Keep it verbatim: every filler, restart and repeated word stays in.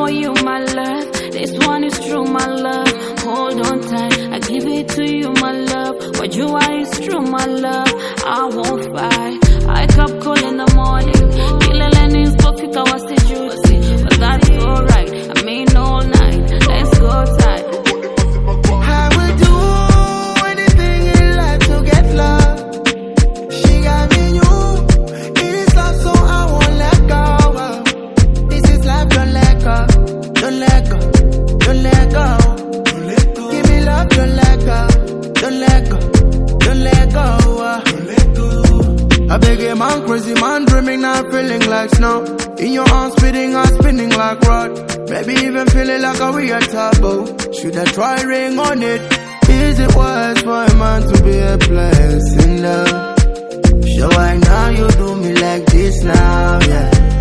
for you, my love. This one is true, my love. Hold on tight, I give it to you, my love. What you are is true, my love. I won't fight. I kept cool in the morning. Killing is perfect, I was the juicy. But that's alright, I mean all night. Let's go tight. I will do anything in life to get love. She got me new. It is love, so I won't let go. This is life, don't let go. Don't let go. Don't let go. Don't let go. Give me love, don't let go. Don't let go. Don't let go. Don't let go. I beg a man, crazy man, dreaming, not feeling like snow. In your arms, spinning, I'm spinning like rod. Maybe even feeling like a weird taboo. Should I try ring on it? Is it wise for a man to be a place in love? So why now you do me like this now, yeah?